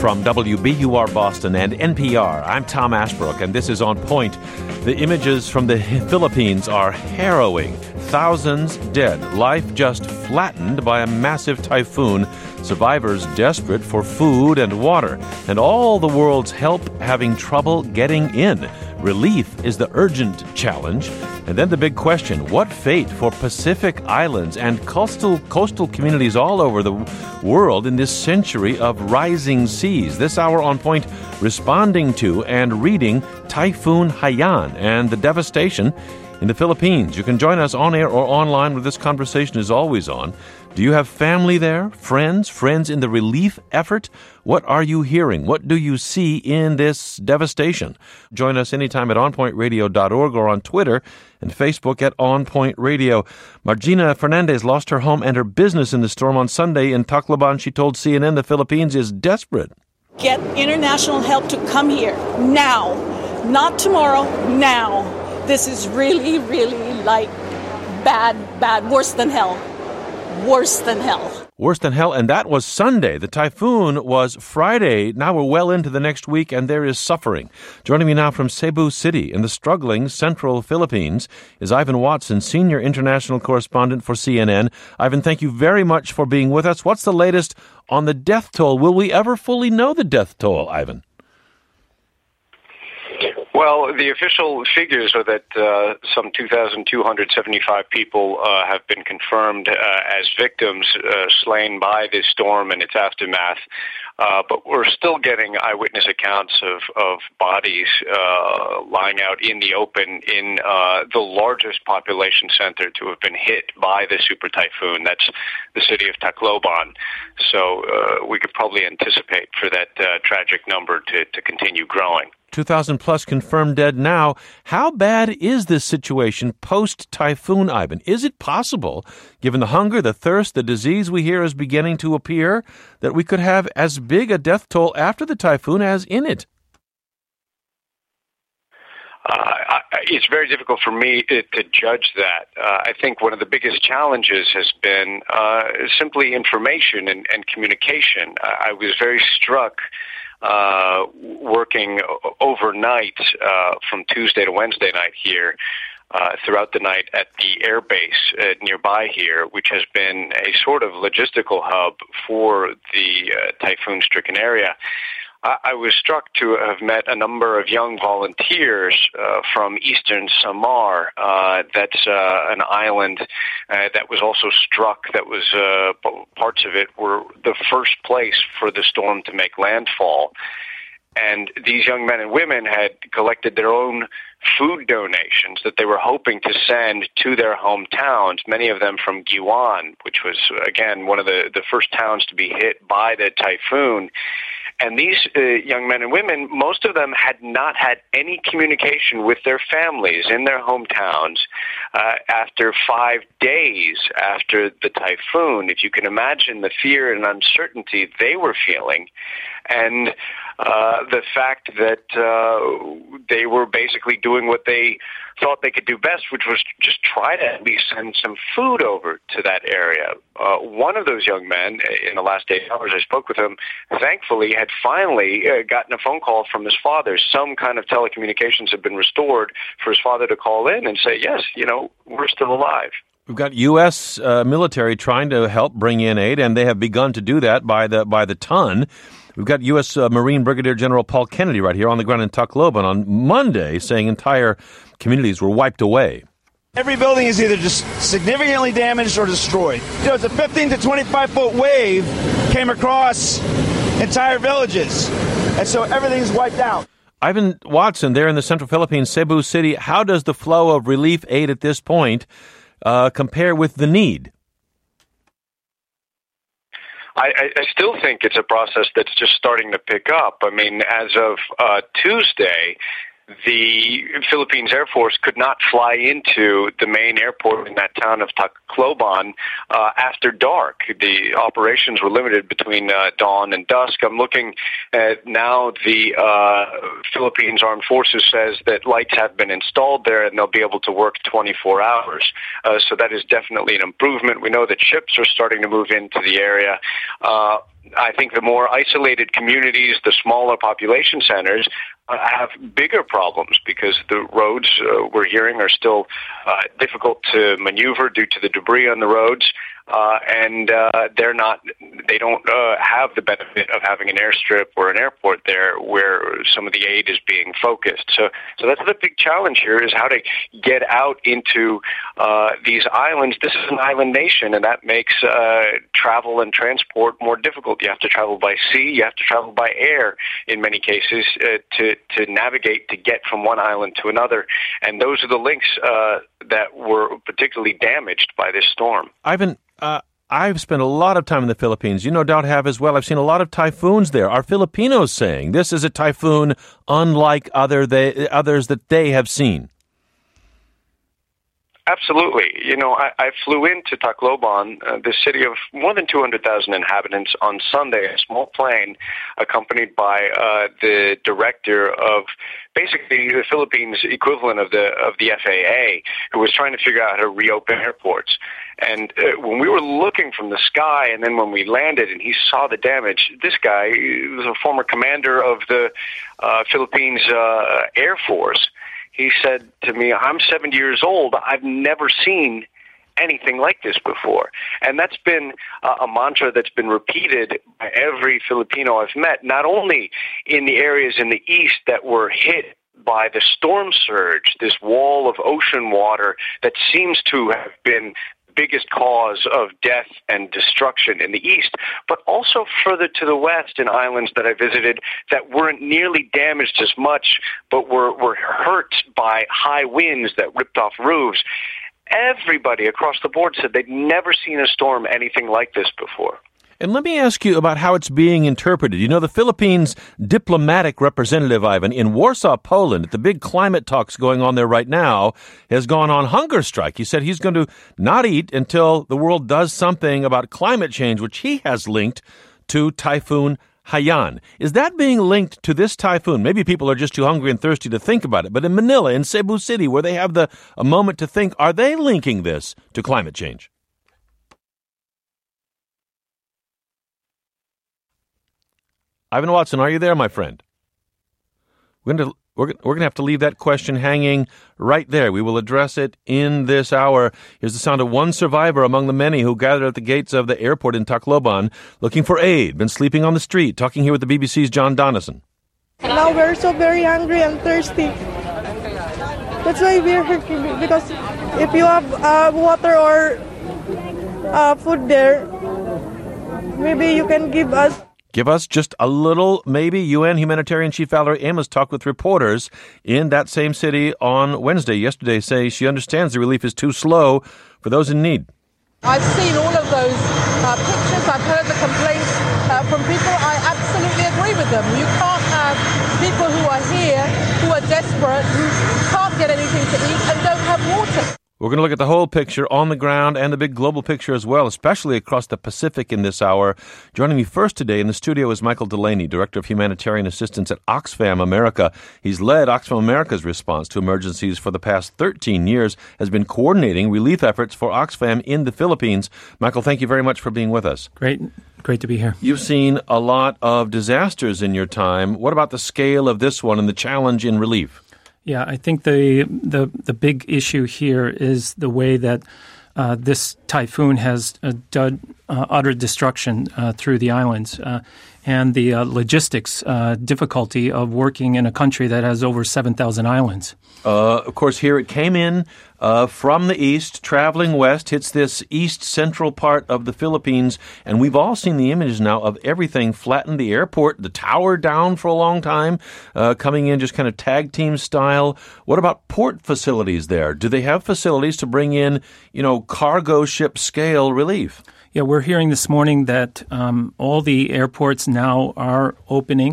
From WBUR Boston and NPR, I'm Tom Ashbrook, and this is On Point. The images from the Philippines are harrowing. Thousands dead, life just flattened by a massive typhoon, survivors desperate for food and water, and all the world's help having trouble getting in. Relief is the urgent challenge. And then the big question, what fate for Pacific Islands and coastal communities all over the world in this century of rising seas? This hour On Point, responding to and reading Typhoon Haiyan and the devastation in the Philippines. You can join us on air or online where this conversation is always on. Do you have family there? Friends in the relief effort? What are you hearing? What do you see in this devastation? Join us anytime at onpointradio.org or on Twitter and Facebook at On Point Radio. Margina Fernandez lost her home and her business in the storm on Sunday in Tacloban. She told CNN the Philippines is desperate. Get international help to come here now. Not tomorrow, now. This is really, really like bad, worse than hell. Worse than hell. Worse than hell, and that was Sunday. The typhoon was Friday. Now we're well into the next week, and there is suffering. Joining me now from Cebu City in the struggling central Philippines is Ivan Watson, senior international correspondent for CNN. Ivan, thank you very much for being with us. What's the latest on the death toll? Will we ever fully know the death toll, Ivan? Well, the official figures are that some 2,275 people have been confirmed as victims slain by this storm and its aftermath. But we're still getting eyewitness accounts of bodies lying out in the open in the largest population center to have been hit by the super typhoon. That's the city of Tacloban. So we could probably anticipate for that tragic number to continue growing. 2,000 plus confirmed dead now. How bad is this situation post-typhoon, Ivan? Is it possible, given the hunger, the thirst, the disease we hear is beginning to appear, that we could have as big a death toll after the typhoon as in it? It's very difficult for me to judge that. I think one of the biggest challenges has been simply information and communication. I was very struck working overnight from Tuesday to Wednesday night here, throughout the night at the air base nearby here, which has been a sort of logistical hub for the typhoon-stricken area. I was struck to have met a number of young volunteers from eastern Samar. That's an island that was also struck. That was parts of it were the first place for the storm to make landfall. And these young men and women had collected their own food donations that they were hoping to send to their hometowns, many of them from Giwan, which was, again, one of the first towns to be hit by the typhoon. And these young men and women, most of them had not had any communication with their families in their hometowns after 5 days after the typhoon. If you can imagine the fear and uncertainty they were feeling, and the fact that they were basically doing what they thought they could do best, which was just try to at least send some food over to that area. One of those young men, in the last 8 hours I spoke with him, thankfully had finally gotten a phone call from his father. Some kind of telecommunications had been restored for his father to call in and say, yes, we're still alive. We've got U.S. military trying to help bring in aid, and they have begun to do that by the ton. We've got U.S. Marine Brigadier General Paul Kennedy right here on the ground in Tacloban on Monday saying entire communities were wiped away. Every building is either just significantly damaged or destroyed. It's a 15 to 25-foot wave came across entire villages, and so everything's wiped out. Ivan Watson, there in the central Philippines, Cebu City, how does the flow of relief aid at this point compare with the need? I still think it's a process that's just starting to pick up. I mean, as of Tuesday, the Philippines Air Force could not fly into the main airport in that town of Tacloban after dark. The operations were limited between dawn and dusk. I'm looking at now the Philippines Armed Forces says that lights have been installed there and they'll be able to work 24 hours. So that is definitely an improvement. We know that ships are starting to move into the area. I think the more isolated communities, the smaller population centers, have bigger problems because the roads we're hearing are still difficult to maneuver due to the debris on the roads. And they don't have the benefit of having an airstrip or an airport there where some of the aid is being focused. So that's the big challenge here, is how to get out into these islands. This is an island nation, and that makes travel and transport more difficult. You have to travel by sea, you have to travel by air in many cases to navigate, to get from one island to another. And those are the links that were particularly damaged by this storm. Ivan, I've spent a lot of time in the Philippines. You no doubt have as well. I've seen a lot of typhoons there. Are Filipinos saying this is a typhoon unlike others that they have seen? Absolutely. I flew into Tacloban, the city of more than 200,000 inhabitants, on Sunday, a small plane accompanied by the director of basically the Philippines equivalent of the FAA, who was trying to figure out how to reopen airports. And when we were looking from the sky, and then when we landed and he saw the damage, this guy was a former commander of the Philippines Air Force. He said to me, I'm 70 years old. I've never seen anything like this before. And that's been a mantra that's been repeated by every Filipino I've met, not only in the areas in the east that were hit by the storm surge, this wall of ocean water that seems to have been biggest cause of death and destruction in the east, but also further to the west in islands that I visited that weren't nearly damaged as much, but were hurt by high winds that ripped off roofs. Everybody across the board said they'd never seen a storm anything like this before. And let me ask you about how it's being interpreted. The Philippines' diplomatic representative, Ivan, in Warsaw, Poland, at the big climate talks going on there right now, has gone on hunger strike. He said he's going to not eat until the world does something about climate change, which he has linked to Typhoon Haiyan. Is that being linked to this typhoon? Maybe people are just too hungry and thirsty to think about it. But in Manila, in Cebu City, where they have a moment to think, are they linking this to climate change? Ivan Watson, are you there, my friend? We're going to have to leave that question hanging right there. We will address it in this hour. Here's the sound of one survivor among the many who gathered at the gates of the airport in Tacloban looking for aid, been sleeping on the street, talking here with the BBC's John Donison. Now we're so very hungry and thirsty. That's why we're here, because if you have water or food there, maybe you can give us. Give us just a little, maybe. UN Humanitarian Chief Valerie Amos talked with reporters in that same city on Wednesday. Yesterday, say she understands the relief is too slow for those in need. I've seen all of those pictures. I've heard the complaints from people. I absolutely agree with them. You can't have people who are here, who are desperate, who can't get anything to eat and don't have water. We're going to look at the whole picture on the ground and the big global picture as well, especially across the Pacific in this hour. Joining me first today in the studio is Michael Delaney, Director of Humanitarian Assistance at Oxfam America. He's led Oxfam America's response to emergencies for the past 13 years, has been coordinating relief efforts for Oxfam in the Philippines. Michael, thank you very much for being with us. Great to be here. You've seen a lot of disasters in your time. What about the scale of this one and the challenge in relief? Yeah, I think the big issue here is the way that this typhoon has done utter destruction through the islands and the logistics difficulty of working in a country that has over 7,000 islands. Of course, here it came in from the east, traveling west, hits this east-central part of the Philippines, and we've all seen the images now of everything flattened, the airport, the tower down for a long time, coming in just kind of tag team style. What about port facilities there? Do they have facilities to bring in, cargo ship scale relief? Yeah, we're hearing this morning that all the airports now are opening,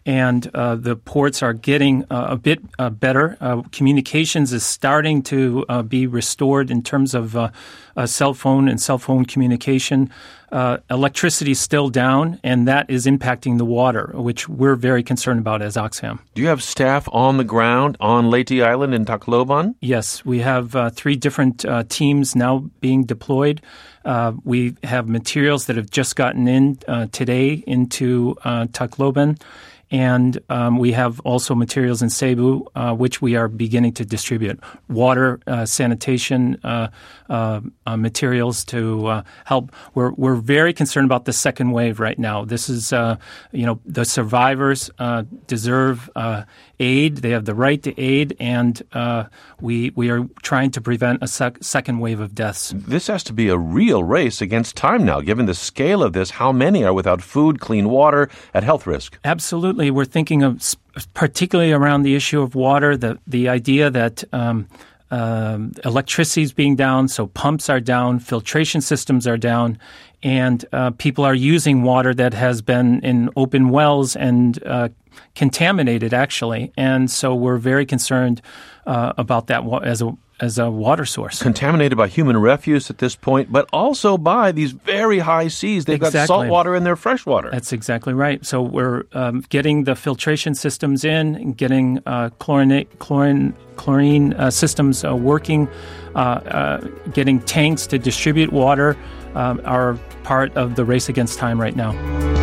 and the ports are getting a bit better. Communications is starting to be restored in terms of cell phone and cell phone communication. Electricity is still down, and that is impacting the water, which we're very concerned about as Oxfam. Do you have staff on the ground on Leyte Island in Tacloban? Yes, we have 3 different teams now being deployed. We have materials that have just gotten in today into Tacloban. And we have also materials in Cebu, which we are beginning to distribute. Water, sanitation materials to help. We're very concerned about the second wave right now. This is, the survivors deserve aid. They have the right to aid, and we are trying to prevent a second wave of deaths. This has to be a real race against time now, given the scale of this. How many are without food, clean water, at health risk? Absolutely. We're thinking of particularly around the issue of water, the idea that electricity is being down, so pumps are down, filtration systems are down, and people are using water that has been in open wells and contaminated, actually. And so we're very concerned about that as a water source. Contaminated by human refuse at this point, but also by these very high seas. They've got salt water in their fresh water. That's exactly right. So we're getting the filtration systems in, and getting chlorine systems working, getting tanks to distribute water are part of the race against time right now.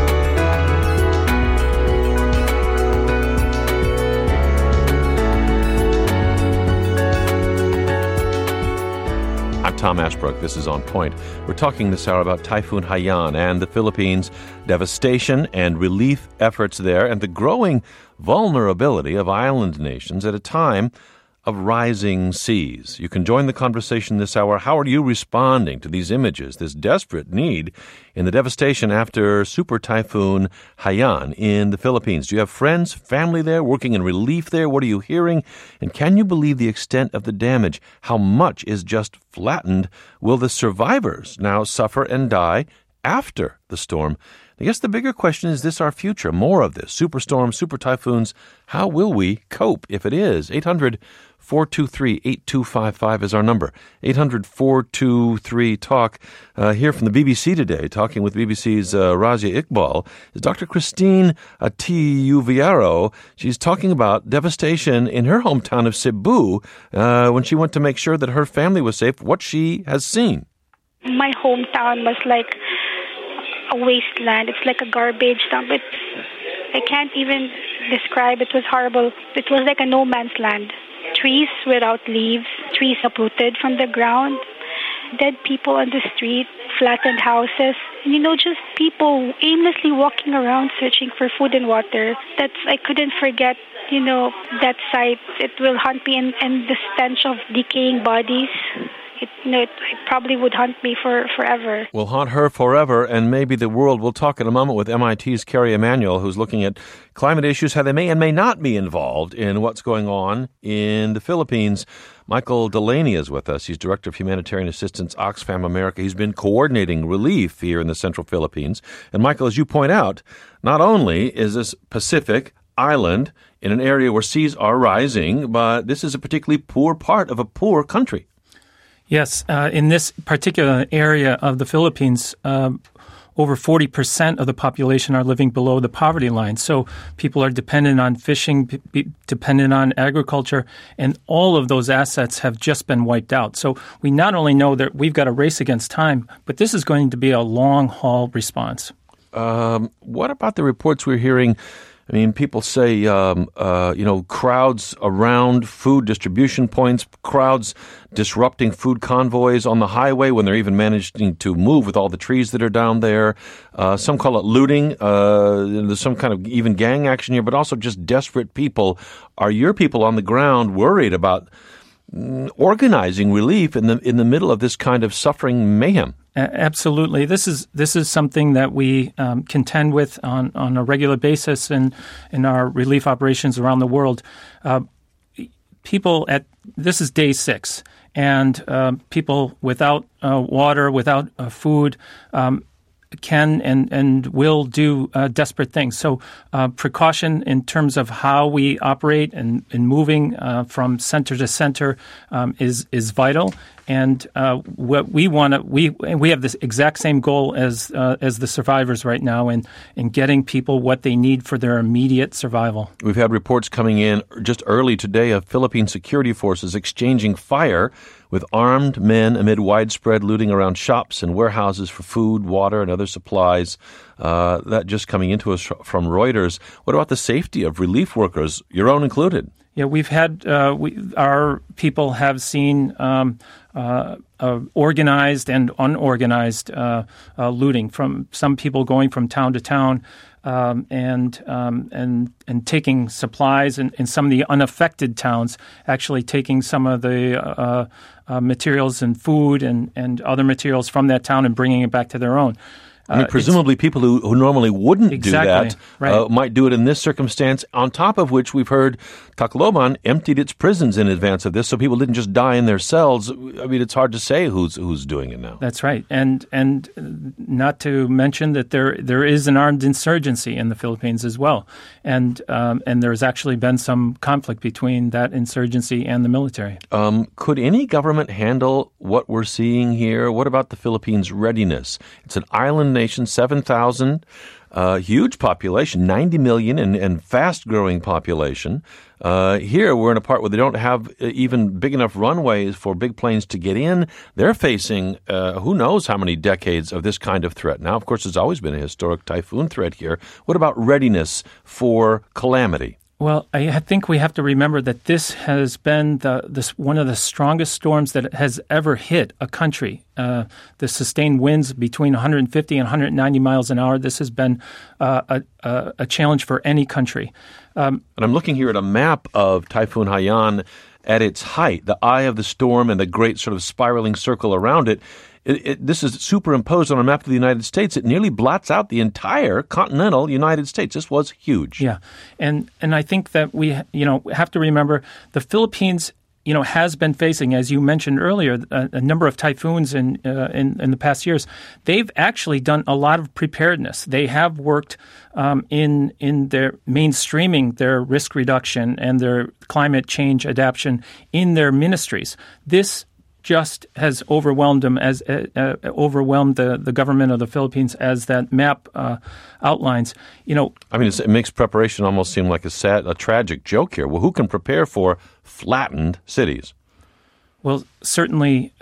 Tom Ashbrook. This is On Point. We're talking this hour about Typhoon Haiyan and the Philippines' devastation and relief efforts there, and the growing vulnerability of island nations at a time of rising seas. You can join the conversation this hour. How are you responding to these images, this desperate need in the devastation after Super Typhoon Haiyan in the Philippines? Do you have friends, family there, working in relief there? What are you hearing? And can you believe the extent of the damage? How much is just flattened? Will the survivors now suffer and die after the storm? I guess the bigger question is this our future? More of this. Superstorms, super typhoons. How will we cope if it is? 800-423-8255 is our number. 800-423-TALK. Here from the BBC today, talking with BBC's Razia Iqbal, is Dr. Christine Tiuviaro. She's talking about devastation in her hometown of Cebu when she went to make sure that her family was safe, what she has seen. My hometown was like a wasteland. It's like a garbage dump. I can't even describe. It was horrible. It was like a no man's land. Trees without leaves, trees uprooted from the ground, dead people on the street, flattened houses, just people aimlessly walking around searching for food and water. I couldn't forget, that sight. It will haunt me, and the stench of decaying bodies. It probably would haunt me forever. Will haunt her forever, and maybe the world. We'll talk in a moment with MIT's Kerry Emanuel, who's looking at climate issues, how they may and may not be involved in what's going on in the Philippines. Michael Delaney is with us. He's Director of Humanitarian Assistance, Oxfam America. He's been coordinating relief here in the central Philippines. And Michael, as you point out, not only is this Pacific island in an area where seas are rising, but this is a particularly poor part of a poor country. Yes, in this particular area of the Philippines, over 40% of the population are living below the poverty line. So people are dependent on fishing, dependent on agriculture, and all of those assets have just been wiped out. So we not only know that we've got a race against time, but this is going to be a long-haul response. What about the reports we're hearing? I mean, people say, crowds around food distribution points, crowds disrupting food convoys on the highway when they're even managing to move with all the trees that are down there. Some call it looting. There's some kind of even gang action here, but also just desperate people. Are your people on the ground worried about organizing relief in the middle of this kind of suffering mayhem? Absolutely. This is something that we contend with on a regular basis in our relief operations around the world. This is day 6, and people without water, without food, can and will do desperate things. So precaution in terms of how we operate and moving from center to center is vital. And what we want to we have this exact same goal as the survivors right now in getting people what they need for their immediate survival. We've had reports coming in just early today of Philippine security forces exchanging fire with armed men amid widespread looting around shops and warehouses for food, water, and other supplies. That just coming into us from Reuters. What about the safety of relief workers, your own included? Yeah, we've had our people have seen organized and unorganized looting from some people going from town to town and taking supplies in some of the unaffected towns, actually taking some of the materials and food and other materials from that town and bringing it back to their own. I mean, presumably people who normally wouldn't do that right. Might do it in this circumstance, on top of which we've heard Tacloban emptied its prisons in advance of this, so people didn't just die in their cells. I mean, it's hard to say who's doing it now. That's right. And not to mention that there is an armed insurgency in the Philippines as well. And there's actually been some conflict between that insurgency and the military. Could any government handle what we're seeing here? What about the Philippines' readiness? It's an island nation, 7,000, huge population, 90 million, and fast-growing population. Here, we're in a part where they don't have even big enough runways for big planes to get in. They're facing who knows how many decades of this kind of threat. Now, of course, there's always been a historic typhoon threat here. What about readiness for calamity? Well, I think we have to remember that this has been one of the strongest storms that has ever hit a country. The sustained winds between 150 and 190 miles an hour. This has been a challenge for any country. And I'm looking here at a map of Typhoon Haiyan at its height, the eye of the storm and the great sort of spiraling circle around it. This is superimposed on a map of the United States. It nearly blots out the entire continental United States. This was huge. Yeah, and I think that we have to remember the Philippines has been facing, as you mentioned earlier, a number of typhoons in the past years. They've actually done a lot of preparedness. They have worked in their mainstreaming their risk reduction and their climate change adaptation in their ministries. This just has overwhelmed them overwhelmed the government of the Philippines, as that map outlines. I mean, it makes preparation almost seem like a tragic joke here. Well, who can prepare for flattened cities? Well, certainly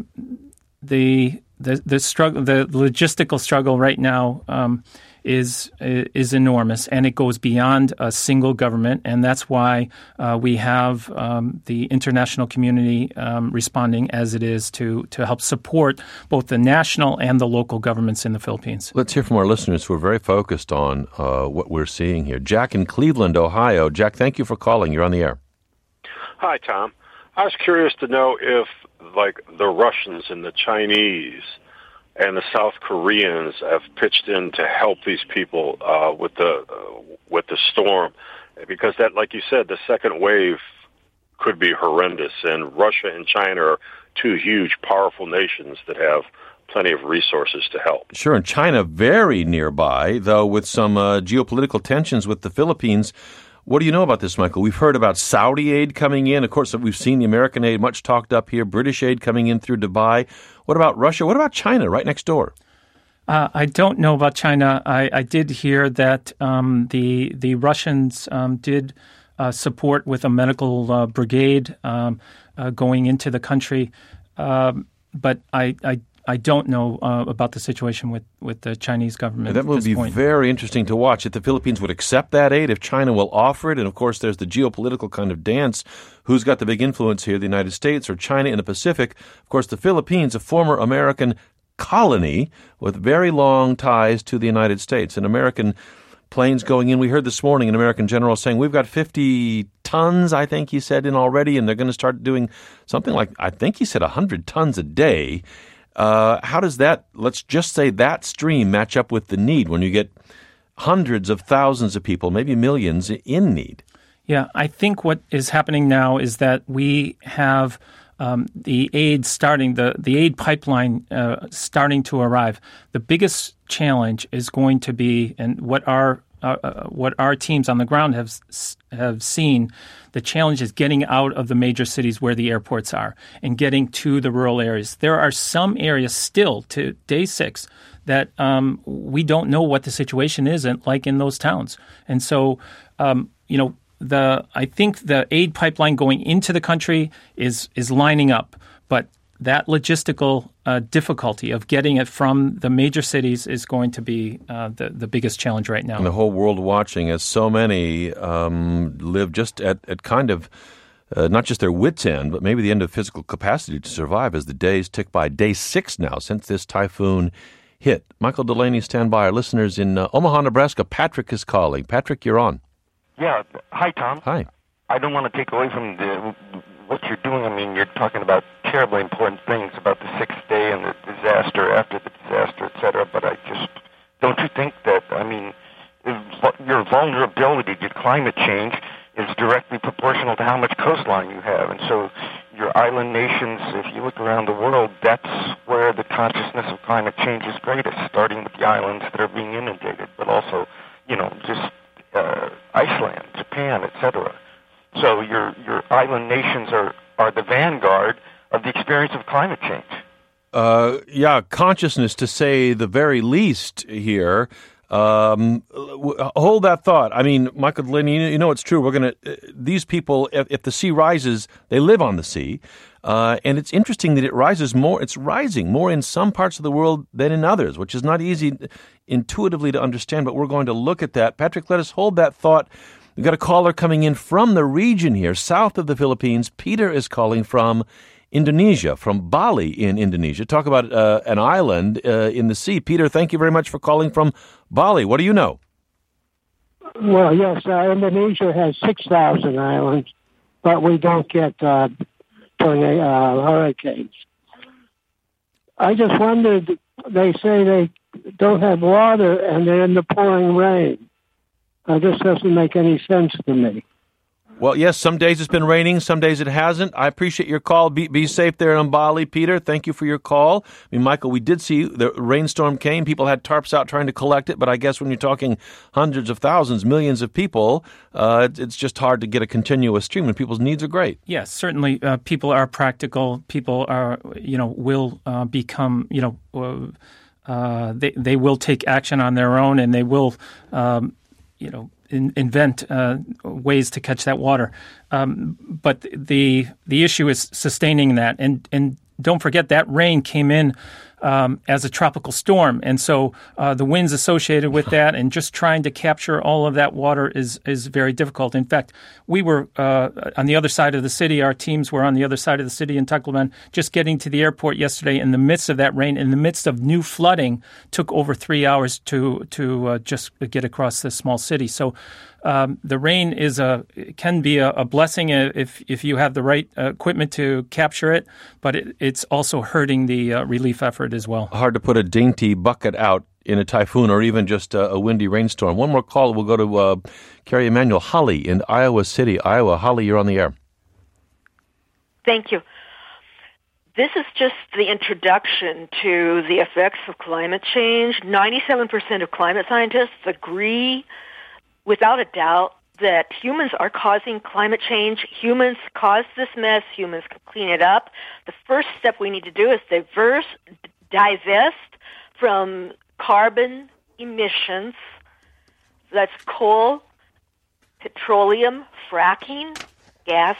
the struggle, the logistical struggle right now is enormous, and it goes beyond a single government, and that's why we have the international community responding as it is to help support both the national and the local governments in the Philippines. Let's hear from our listeners who are very focused on what we're seeing here. Jack in Cleveland, Ohio. Jack, thank you for calling. You're on the air. Hi, Tom. I was curious to know if, like, the Russians and the Chinese and the South Koreans have pitched in to help these people with the storm, because that, like you said, the second wave could be horrendous, and Russia and China are two huge, powerful nations that have plenty of resources to help. Sure, and China very nearby, though, with some geopolitical tensions with the Philippines. What do you know about this, Michael? We've heard about Saudi aid coming in. Of course, we've seen the American aid much talked up here, British aid coming in through Dubai. What about Russia? What about China right next door? I don't know about China. I did hear that the Russians did support with a medical brigade going into the country, but I don't know about the situation with the Chinese government. That would be very interesting to watch. If the Philippines would accept that aid, if China will offer it, and of course there's the geopolitical kind of dance. Who's got the big influence here, the United States or China in the Pacific? Of course, the Philippines, a former American colony with very long ties to the United States. And American planes going in. We heard this morning an American general saying, we've got 50 tons, I think he said, in already, and they're going to start doing something like, I think he said 100 tons a day. How does that, let's just say that stream, match up with the need when you get hundreds of thousands of people, maybe millions, in need? Yeah, I think what is happening now is that we have the aid starting, the aid pipeline starting to arrive. The biggest challenge is going to be, and what our teams on the ground have seen, the challenge is getting out of the major cities where the airports are and getting to the rural areas. There are some areas still to day 6 that we don't know what the situation is like in those towns. And so, I think the aid pipeline going into the country is lining up, but that logistical difficulty of getting it from the major cities is going to be the biggest challenge right now. And the whole world watching as so many live just at kind of not just their wits' end, but maybe the end of physical capacity to survive as the days tick by. Day 6 now since this typhoon hit. Michael Delaney, stand by. Our listeners in Omaha, Nebraska, Patrick is calling. Patrick, you're on. Yeah. Hi, Tom. Hi. I don't want to take away from what you're doing. I mean, you're talking about terribly important things about the 6th day and the disaster after the disaster, et cetera. But don't you think that, your vulnerability to climate change is directly proportional to how much coastline you have. And so your island nations, if you look around the world, that's where the consciousness of climate change is greatest, starting with the islands that are being inundated, but also, just Iceland, Japan, etc. So your island nations are the vanguard of the experience of climate change. Consciousness to say the very least here. Hold that thought. I mean, Michael Delaney, it's true. We're going to, these people, if the sea rises, they live on the sea. And it's interesting that it's rising more in some parts of the world than in others, which is not easy intuitively to understand, but we're going to look at that. Patrick, let us hold that thought. We've got a caller coming in from the region here, south of the Philippines. Peter is calling from Indonesia, from Bali in Indonesia. Talk about an island in the sea. Peter, thank you very much for calling from Bali. What do you know? Well, yes, Indonesia has 6,000 islands, but we don't get hurricanes. I just wondered, they say they don't have water and they're in the pouring rain. This doesn't make any sense to me. Well, yes, some days it's been raining, some days it hasn't. I appreciate your call. Be safe there in Bali, Peter. Thank you for your call. I mean, Michael, we did see the rainstorm came. People had tarps out trying to collect it, but I guess when you're talking hundreds of thousands, millions of people, it's just hard to get a continuous stream when people's needs are great. Yes, certainly people are practical. People are, will become, they will take action on their own, and they will, invent ways to catch that water. But the issue is sustaining that. And don't forget that rain came in as a tropical storm. And so the winds associated with that and just trying to capture all of that water is very difficult. In fact, we were on the other side of the city. Our teams were on the other side of the city in Tacloban, just getting to the airport yesterday in the midst of that rain, in the midst of new flooding, took over 3 hours to just get across this small city. So the rain can be a blessing if you have the right equipment to capture it, but it's also hurting the relief effort as well. Hard to put a dainty bucket out in a typhoon or even just a windy rainstorm. One more call. We'll go to Carrie Emanuel Holly in Iowa City, Iowa. Holly, you're on the air. Thank you. This is just the introduction to the effects of climate change. 97% of climate scientists agree without a doubt that humans are causing climate change. Humans caused this mess. Humans can clean it up. The first step we need to do is divest from carbon emissions. That's coal, petroleum, fracking, gas,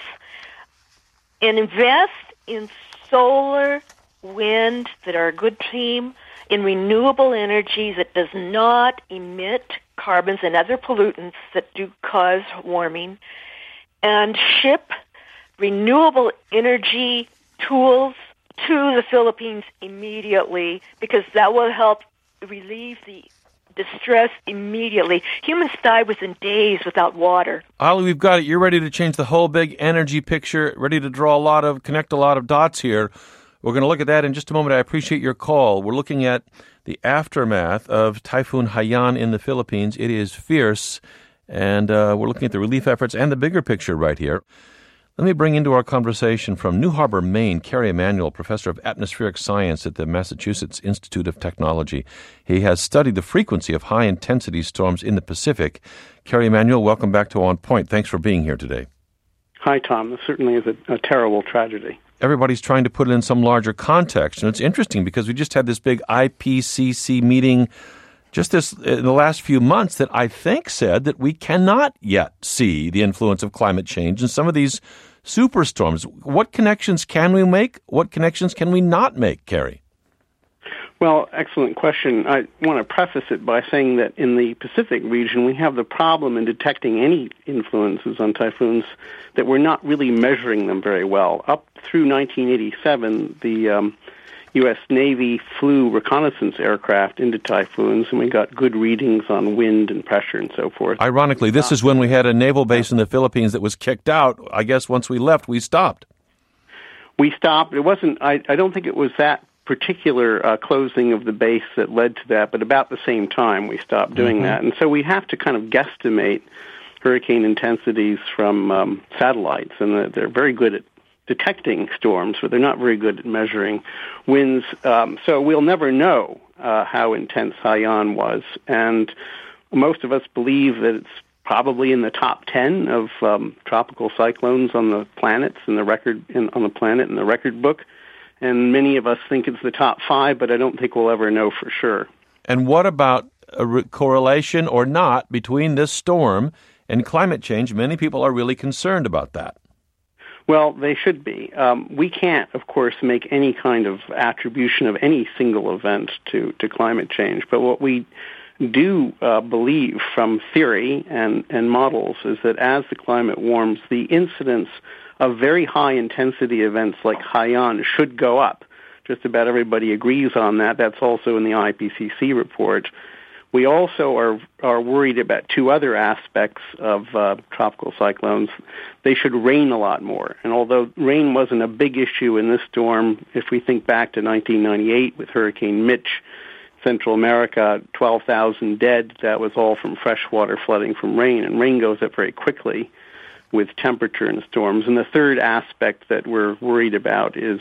and invest in solar, wind that are a good team, in renewable energy that does not emit carbons and other pollutants that do cause warming, and ship renewable energy tools to the Philippines immediately, because that will help relieve the distress immediately. Humans die within days without water. Holly, we've got it. You're ready to change the whole big energy picture, ready to connect a lot of dots here. We're going to look at that in just a moment. I appreciate your call. We're looking at the aftermath of Typhoon Haiyan in the Philippines. It is fierce, and we're looking at the relief efforts and the bigger picture right here. Let me bring into our conversation from New Harbor, Maine, Kerry Emanuel, professor of atmospheric science at the Massachusetts Institute of Technology. He has studied the frequency of high-intensity storms in the Pacific. Kerry Emanuel, welcome back to On Point. Thanks for being here today. Hi, Tom. This certainly is a terrible tragedy. Everybody's trying to put it in some larger context, and it's interesting because we just had this big IPCC meeting just in the last few months that I think said that we cannot yet see the influence of climate change in some of these superstorms. What connections can we make? What connections can we not make, Kerry? Well, excellent question. I want to preface it by saying that in the Pacific region, we have the problem in detecting any influences on typhoons that we're not really measuring them very well. Up through 1987, the U.S. Navy flew reconnaissance aircraft into typhoons, and we got good readings on wind and pressure and so forth. Ironically, this is when we had a naval base in the Philippines that was kicked out. I guess once we left, we stopped. We stopped. It wasn't. I don't think it was that particular closing of the base that led to that, but about the same time we stopped doing that. And so we have to kind of guesstimate hurricane intensities from satellites, and they're very good at detecting storms, but they're not very good at measuring winds. So we'll never know how intense Haiyan was. And most of us believe that it's probably in the top 10 of tropical cyclones on the planets in the record on the planet in the record book. And many of us think it's the top 5, but I don't think we'll ever know for sure. And what about a correlation or not between this storm and climate change? Many people are really concerned about that. Well, they should be. We can't, of course, make any kind of attribution of any single event to climate change. But what we do believe from theory and models is that as the climate warms, the incidence of very high-intensity events like Haiyan should go up. Just about everybody agrees on that. That's also in the IPCC report. We also are worried about two other aspects of tropical cyclones. They should rain a lot more. And although rain wasn't a big issue in this storm, if we think back to 1998 with Hurricane Mitch, Central America, 12,000 dead, that was all from freshwater flooding from rain. And rain goes up very quickly with temperature in storms. And the third aspect that we're worried about is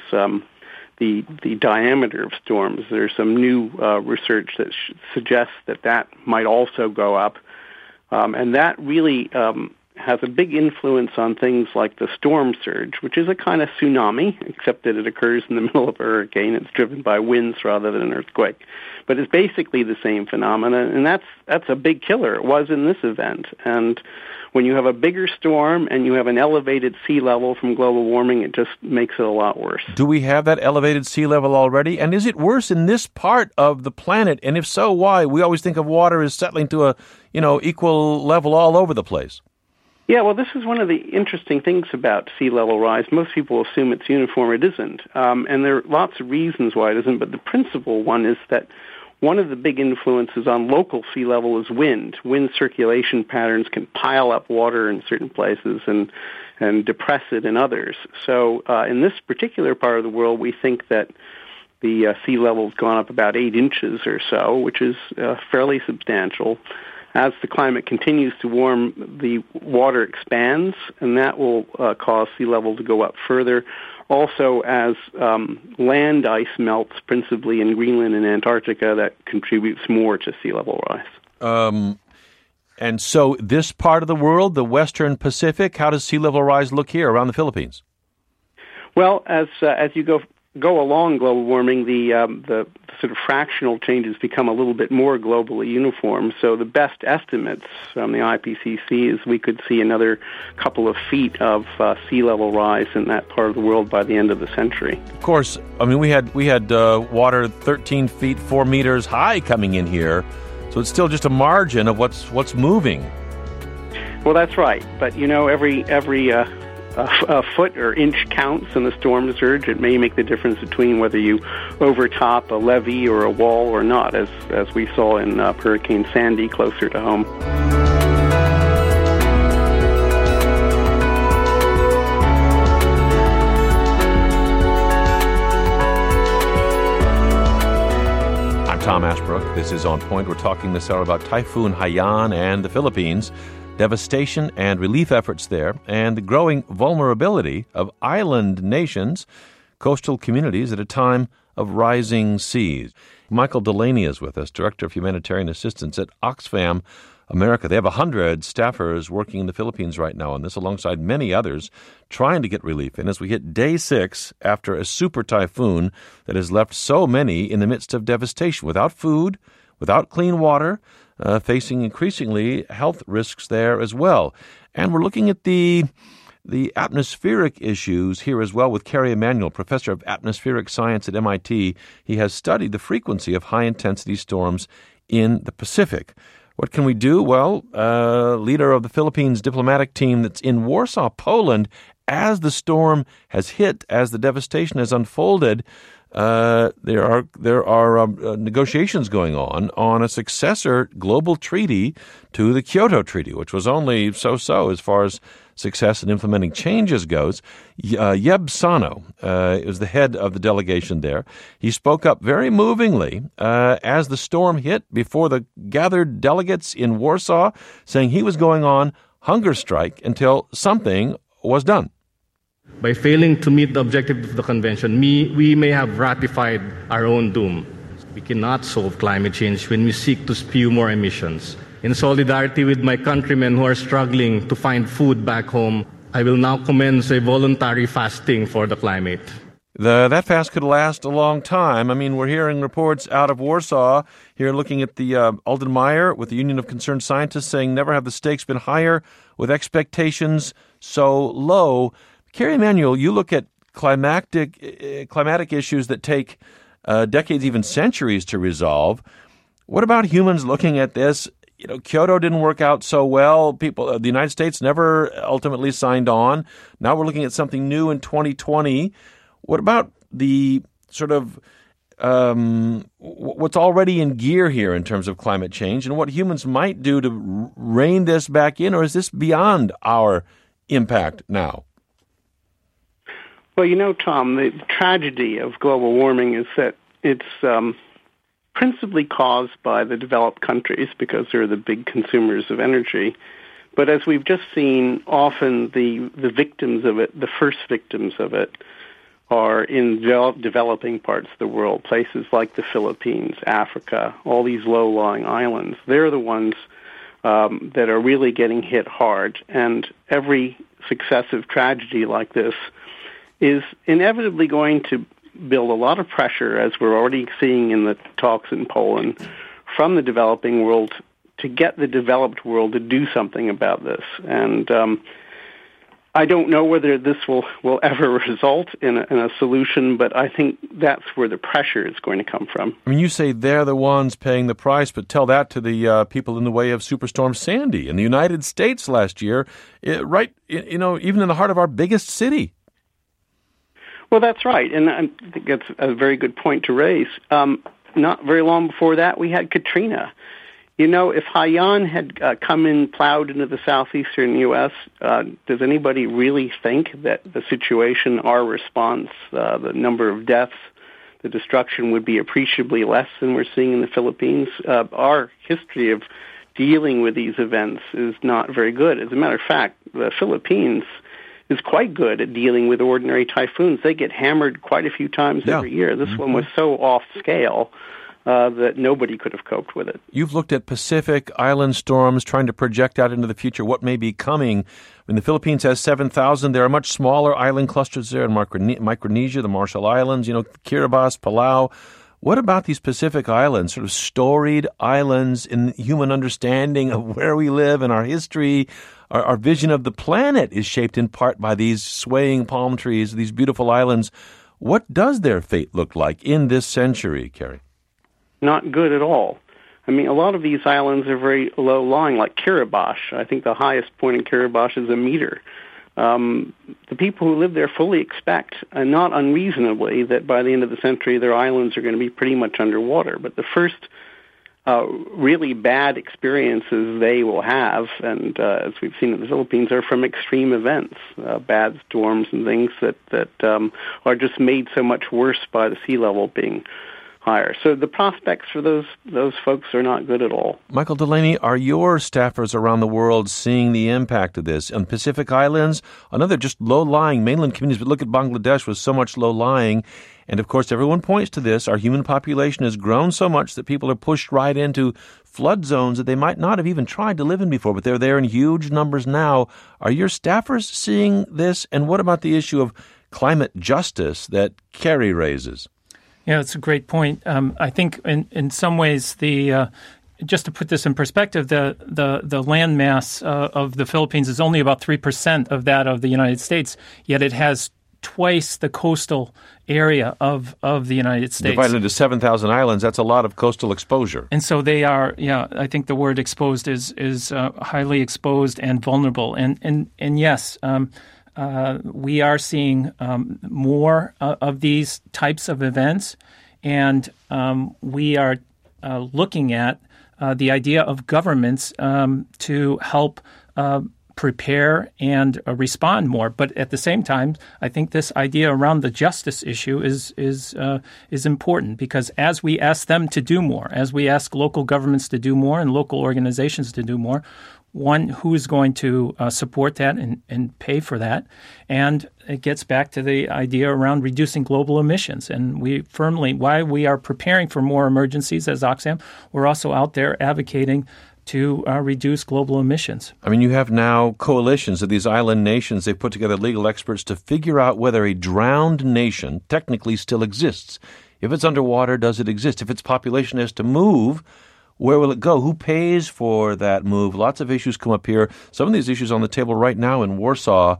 the diameter of storms. There's some new research that suggests that might also go up. And that really has a big influence on things like the storm surge, which is a kind of tsunami, except that it occurs in the middle of a hurricane. It's driven by winds rather than an earthquake. But it's basically the same phenomenon, and that's a big killer. It was in this event. And when you have a bigger storm and you have an elevated sea level from global warming, it just makes it a lot worse. Do we have that elevated sea level already? And is it worse in this part of the planet? And if so, why? We always think of water as settling to a, equal level all over the place. Yeah, well, this is one of the interesting things about sea level rise. Most people assume it's uniform. It isn't. And there are lots of reasons why it isn't, but the principal one is that one of the big influences on local sea level is wind. Wind circulation patterns can pile up water in certain places and depress it in others. So in this particular part of the world, we think that the sea level's gone up about 8 inches or so, which is fairly substantial. As the climate continues to warm, the water expands, and that will cause sea level to go up further. Also, as land ice melts, principally in Greenland and Antarctica, that contributes more to sea level rise. And so this part of the world, the Western Pacific, how does sea level rise look here around the Philippines? Well, as you go along global warming, the sort of fractional changes become a little bit more globally uniform. So the best estimates from the IPCC is we could see another couple of feet of sea level rise in that part of the world by the end of the century. Of course, I mean we had water 13 feet 4 meters high coming in here, so it's still just a margin of what's moving. Well, that's right, but every a foot or inch counts in the storm surge. It may make the difference between whether you overtop a levee or a wall or not, as we saw in Hurricane Sandy closer to home. I'm Tom Ashbrook. This is On Point. We're talking this hour about Typhoon Haiyan and the Philippines. devastation and relief efforts there, and the growing vulnerability of island nations, coastal communities at a time of rising seas. Michael Delaney is with us, Director of Humanitarian Assistance at Oxfam America. They have 100 staffers working in the Philippines right now on this, alongside many others trying to get relief. And as we hit day 6 after a super typhoon that has left so many in the midst of devastation, without food, without clean water, facing increasingly health risks there as well. And we're looking at the atmospheric issues here as well with Kerry Emanuel, professor of atmospheric science at MIT. He has studied the frequency of high-intensity storms in the Pacific. What can we do? Well, leader of the Philippines diplomatic team that's in Warsaw, Poland, as the storm has hit, as the devastation has unfolded, there are negotiations going on a successor global treaty to the Kyoto Treaty, which was only so-so as far as success in implementing changes goes. Yeb Sano is the head of the delegation there. He spoke up very movingly as the storm hit before the gathered delegates in Warsaw, saying he was going on hunger strike until something was done. By failing to meet the objective of the convention, we may have ratified our own doom. We cannot solve climate change when we seek to spew more emissions. In solidarity with my countrymen who are struggling to find food back home, I will now commence a voluntary fasting for the climate. That fast could last a long time. I mean, we're hearing reports out of Warsaw here looking at the Alden Meyer with the Union of Concerned Scientists saying never have the stakes been higher with expectations so low. Kerry Emanuel, you look at climatic issues that take decades, even centuries to resolve. What about humans looking at this? You know, Kyoto didn't work out so well. The United States never ultimately signed on. Now we're looking at something new in 2020. What about the sort of what's already in gear here in terms of climate change and what humans might do to rein this back in, or is this beyond our impact now? Well, you know, Tom, the tragedy of global warming is that it's principally caused by the developed countries because they're the big consumers of energy. But as we've just seen, often the victims of it, the first victims of it, are in developing parts of the world, places like the Philippines, Africa, all these low-lying islands. They're the ones that are really getting hit hard. And every successive tragedy like this is inevitably going to build a lot of pressure, as we're already seeing in the talks in Poland, from the developing world to get the developed world to do something about this. And I don't know whether this will ever result in a solution, but I think that's where the pressure is going to come from. I mean, you say they're the ones paying the price, but tell that to the people in the way of Superstorm Sandy in the United States last year, even in the heart of our biggest city. Well, that's right, and I think that's a very good point to raise. Not very long before that, we had Katrina. You know, if Haiyan had come in, plowed into the southeastern U.S., does anybody really think that the situation, our response, the number of deaths, the destruction would be appreciably less than we're seeing in the Philippines? Our history of dealing with these events is not very good. As a matter of fact, the Philippines is quite good at dealing with ordinary typhoons. They get hammered quite a few times every year. This one was so off scale that nobody could have coped with it. You've looked at Pacific Island storms, trying to project out into the future what may be coming. When the Philippines has 7,000, there are much smaller island clusters there in Micronesia, the Marshall Islands, Kiribati, Palau. What about these Pacific Islands, sort of storied islands in human understanding of where we live and our history? Our vision of the planet is shaped in part by these swaying palm trees, these beautiful islands. What does their fate look like in this century, Kerry? Not good at all. I mean, a lot of these islands are very low-lying, like Kiribati. I think the highest point in Kiribati is 1 meter. The people who live there fully expect, and not unreasonably, that by the end of the century their islands are going to be pretty much underwater. But the first really bad experiences they will have, and as we've seen in the Philippines, are from extreme events, bad storms and things that are just made so much worse by the sea level being higher. So the prospects for those folks are not good at all. Michael Delaney, are your staffers around the world seeing the impact of this? On Pacific Islands, another just low-lying mainland communities, but look at Bangladesh with so much low-lying. And, of course, everyone points to this. Our human population has grown so much that people are pushed right into flood zones that they might not have even tried to live in before, but they're there in huge numbers now. Are your staffers seeing this? And what about the issue of climate justice that Kerry raises? Yeah, it's a great point. I think in some ways just to put this in perspective, the land mass of the Philippines is only about 3% of that of the United States, yet it has twice the coastal area of the United States. Divided into 7,000 islands, that's a lot of coastal exposure. And so they are, I think the word exposed is highly exposed and vulnerable. And yes, we are seeing more of these types of events, and we are looking at the idea of governments to help prepare and respond more. But at the same time, I think this idea around the justice issue is important, because as we ask them to do more, as we ask local governments to do more and local organizations to do more, one, who is going to support that and pay for that? And it gets back to the idea around reducing global emissions. And we firmly, while we are preparing for more emergencies as Oxfam, we're also out there advocating to reduce global emissions. I mean, you have now coalitions of these island nations. They've put together legal experts to figure out whether a drowned nation technically still exists. If it's underwater, does it exist? If its population has to move, where will it go? Who pays for that move? Lots of issues come up here. Some of these issues on the table right now in Warsaw,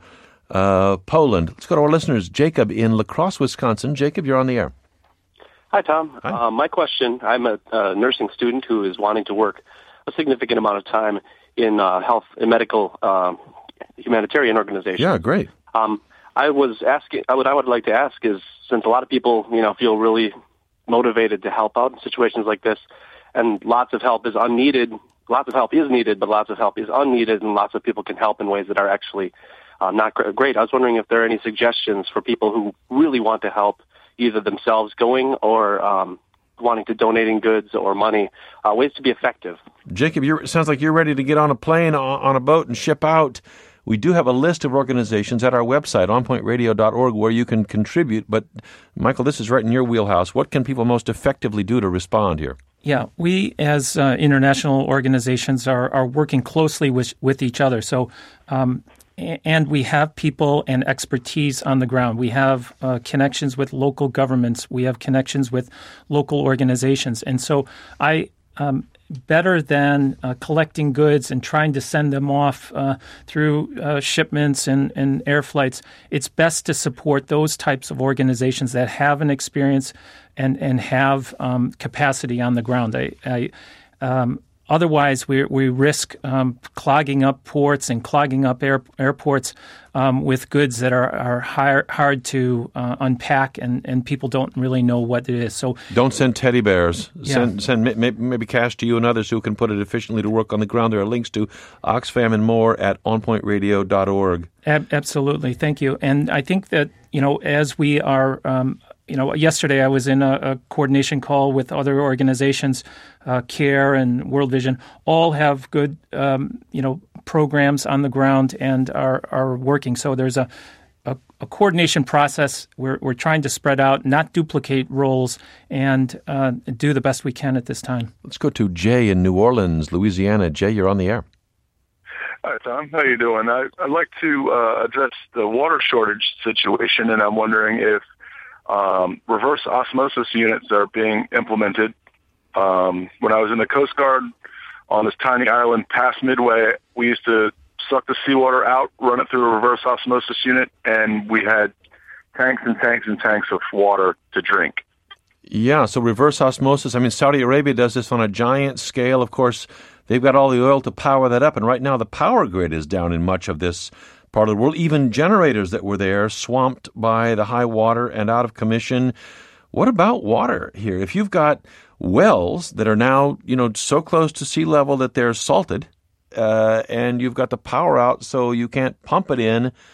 Poland. Let's go to our listeners. Jacob in La Crosse, Wisconsin. Jacob, you're on the air. Hi, Tom. Hi. My question, I'm a nursing student who is wanting to work a significant amount of time in health and medical humanitarian organizations. Yeah, great. I was asking, what I would like to ask is, since a lot of people, feel really motivated to help out in situations like this, and lots of help is unneeded, lots of help is needed, but lots of help is unneeded, and lots of people can help in ways that are actually not great. I was wondering if there are any suggestions for people who really want to help, either themselves going or wanting to donating goods or money, ways to be effective. Jacob, it sounds like you're ready to get on a plane, on a boat, and ship out. We do have a list of organizations at our website, onpointradio.org, where you can contribute. But, Michael, this is right in your wheelhouse. What can people most effectively do to respond here? Yeah, we as international organizations are working closely with each other. So, and we have people and expertise on the ground. We have connections with local governments. We have connections with local organizations. And so better than collecting goods and trying to send them off through shipments and air flights, it's best to support those types of organizations that have an experience and have capacity on the ground. Otherwise, we risk clogging up ports and clogging up airports with goods that are hard to unpack, and people don't really know what it is. So don't send teddy bears. Yeah. Send maybe cash to you and others who can put it efficiently to work on the ground. There are links to Oxfam and more at onpointradio.org. Absolutely. Thank you. And I think that, as we are yesterday I was in a coordination call with other organizations, CARE and World Vision, all have good, programs on the ground and are working. So there's a coordination process. We're trying to spread out, not duplicate roles, and do the best we can at this time. Let's go to Jay in New Orleans, Louisiana. Jay, you're on the air. Hi, Tom. How you doing? I'd like to address the water shortage situation, and I'm wondering if reverse osmosis units are being implemented. When I was in the Coast Guard on this tiny island past Midway, we used to suck the seawater out, run it through a reverse osmosis unit, and we had tanks and tanks and tanks of water to drink. Yeah, so reverse osmosis, Saudi Arabia does this on a giant scale. Of course, they've got all the oil to power that up, and right now the power grid is down in much of this part of the world. Even generators that were there swamped by the high water and out of commission. What about water here? If you've got wells that are now, so close to sea level that they're salted, and you've got the power out so you can't pump it in,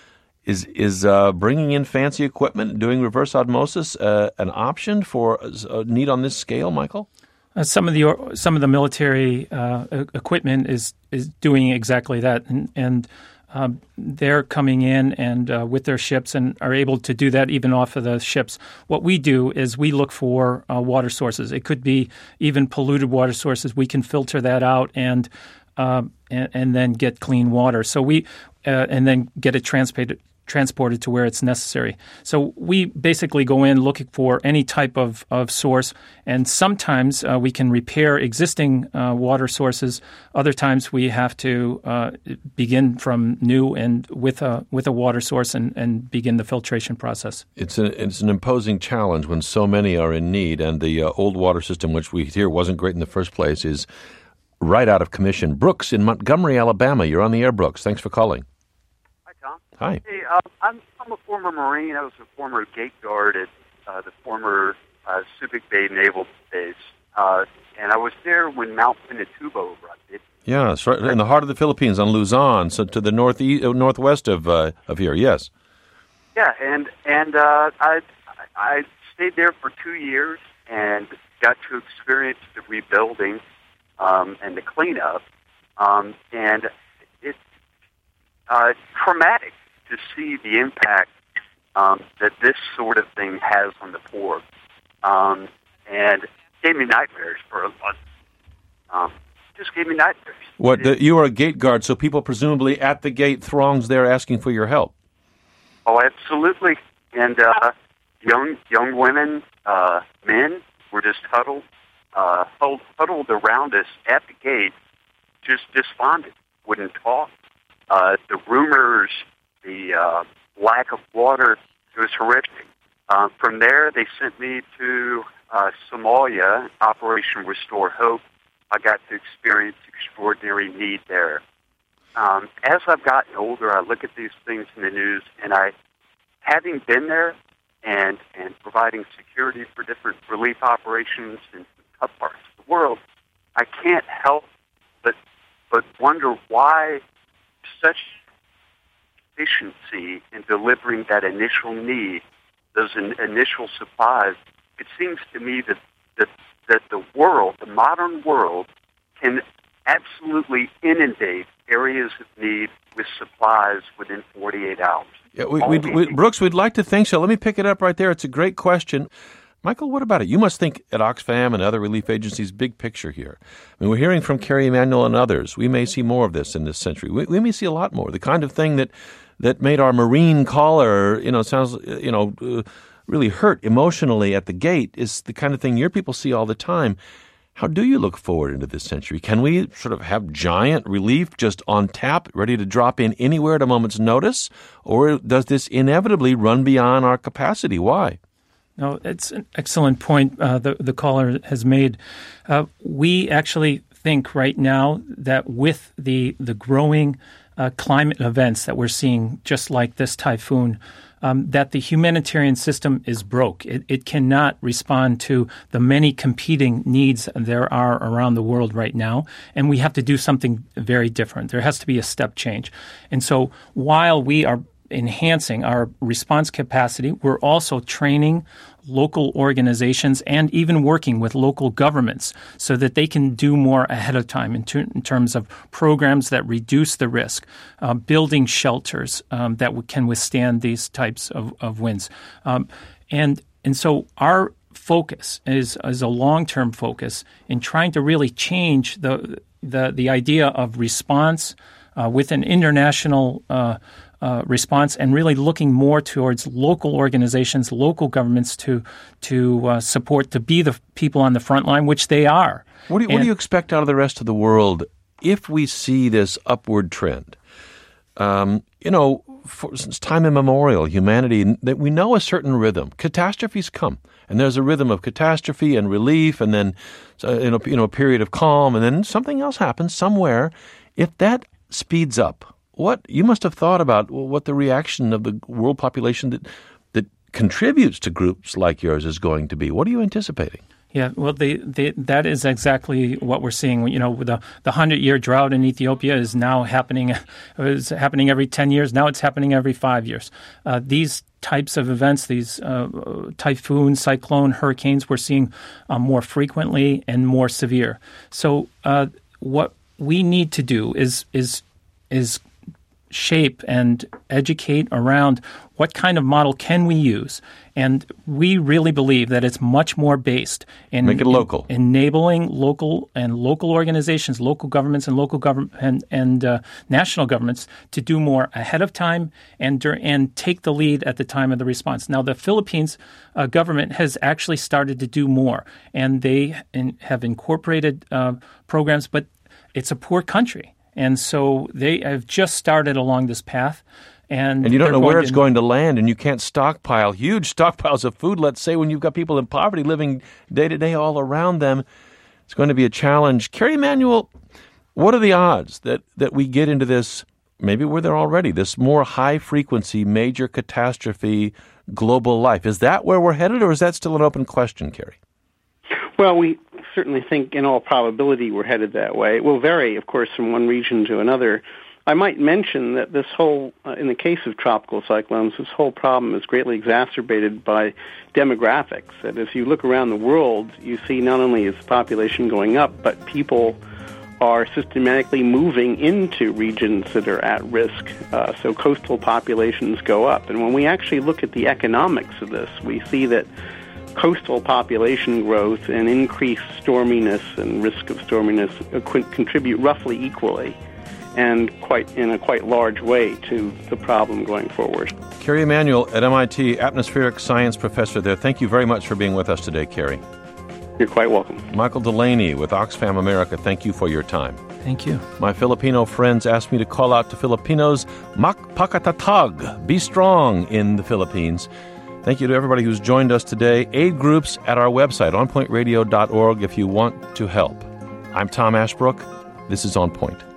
Is bringing in fancy equipment, doing reverse osmosis, an option for a need on this scale, Michael? Some of the military equipment is doing exactly that, and they're coming in and with their ships and are able to do that even off of the ships. What we do is we look for water sources. It could be even polluted water sources. We can filter that out and then get clean water. So we and then get it transported to where it's necessary. So we basically go in looking for any type of source, and sometimes we can repair existing water sources. Other times we have to begin from new and with a water source and begin the filtration process. It's an imposing challenge when so many are in need, and the old water system, which we hear wasn't great in the first place, is right out of commission. Brooks in Montgomery, Alabama. You're on the air, Brooks. Thanks for calling. Hi. Hey, I'm a former Marine. I was a former gate guard at the former Subic Bay Naval Base, and I was there when Mount Pinatubo erupted. Yeah, it's right in the heart of the Philippines on Luzon, so to the northwest of here. Yes. Yeah, and I stayed there for 2 years and got to experience the rebuilding and the cleanup, and it's traumatic to see the impact that this sort of thing has on the poor, and gave me nightmares for a month. Just gave me nightmares. You are a gate guard, so people presumably at the gate throngs there asking for your help. Oh, absolutely. And young women, men were just huddled around us at the gate, just despondent, wouldn't talk. The rumors, the lack of water, it was horrific. From there, they sent me to Somalia, Operation Restore Hope. I got to experience extraordinary need there. As I've gotten older, I look at these things in the news, and having been there and providing security for different relief operations in tough parts of the world, I can't help but wonder why such efficiency in delivering that initial need, those initial supplies. It seems to me that the world, the modern world, can absolutely inundate areas of need with supplies within 48 hours. Yeah, Brooks, we'd like to think so. Let me pick it up right there. It's a great question. Michael, what about it? You must think at Oxfam and other relief agencies, big picture here. I mean, we're hearing from Kerry Emanuel and others. We may see more of this in this century. We may see a lot more. The kind of thing that made our Marine caller, really hurt emotionally at the gate is the kind of thing your people see all the time. How do you look forward into this century? Can we sort of have giant relief just on tap, ready to drop in anywhere at a moment's notice? Or does this inevitably run beyond our capacity? Why? No, it's an excellent point the caller has made. We actually think right now that with the growing climate events that we're seeing, just like this typhoon, that the humanitarian system is broke. It cannot respond to the many competing needs there are around the world right now, and we have to do something very different. There has to be a step change. And so while we are enhancing our response capacity, we're also training local organizations and even working with local governments so that they can do more ahead of time in terms of programs that reduce the risk, building shelters that can withstand these types of winds. And so our focus is a long-term focus in trying to really change the idea of response with an international response, and really looking more towards local organizations, local governments to support, to be the people on the front line, which they are. What do you expect out of the rest of the world if we see this upward trend? Since time immemorial, humanity, that we know a certain rhythm. Catastrophes come, and there's a rhythm of catastrophe and relief, and then a period of calm, and then something else happens somewhere. If that speeds up, what you must have thought about what the reaction of the world population that contributes to groups like yours is going to be. What are you anticipating? Yeah, well, that is exactly what we're seeing. You know, the 100-year drought in Ethiopia is now happening. It was happening every 10 years. Now it's happening every 5 years. These types of events, these typhoon, cyclone, hurricanes, we're seeing more frequently and more severe. So what we need to do is shape and educate around what kind of model can we use. And we really believe that it's much more based in make it local, enabling local organizations, local governments, and local government and national governments to do more ahead of time and take the lead at the time of the response. Now, the Philippines government has actually started to do more, and they have incorporated programs, but it's a poor country. And so they have just started along this path. And you don't know where it's going to land, and you can't stockpile huge stockpiles of food, let's say, when you've got people in poverty living day to day all around them. It's going to be a challenge. Kerry Emanuel, what are the odds that we get into this, maybe we're there already, this more high-frequency, major catastrophe, global life? Is that where we're headed, or is that still an open question, Kerry? Well, we certainly think in all probability we're headed that way. It will vary, of course, from one region to another. I might mention that this whole, in the case of tropical cyclones, this whole problem is greatly exacerbated by demographics. That if you look around the world, you see not only is the population going up, but people are systematically moving into regions that are at risk. So coastal populations go up. And when we actually look at the economics of this, we see that coastal population growth and increased storminess and risk of storminess contribute roughly equally and in a quite large way to the problem going forward. Kerry Emanuel at MIT, atmospheric science professor there. Thank you very much for being with us today, Kerry. You're quite welcome. Michael Delaney with Oxfam America, thank you for your time. Thank you. My Filipino friends asked me to call out to Filipinos, magpakatatag, be strong in the Philippines. Thank you to everybody who's joined us today. Aid groups at our website, onpointradio.org, if you want to help. I'm Tom Ashbrook. This is On Point.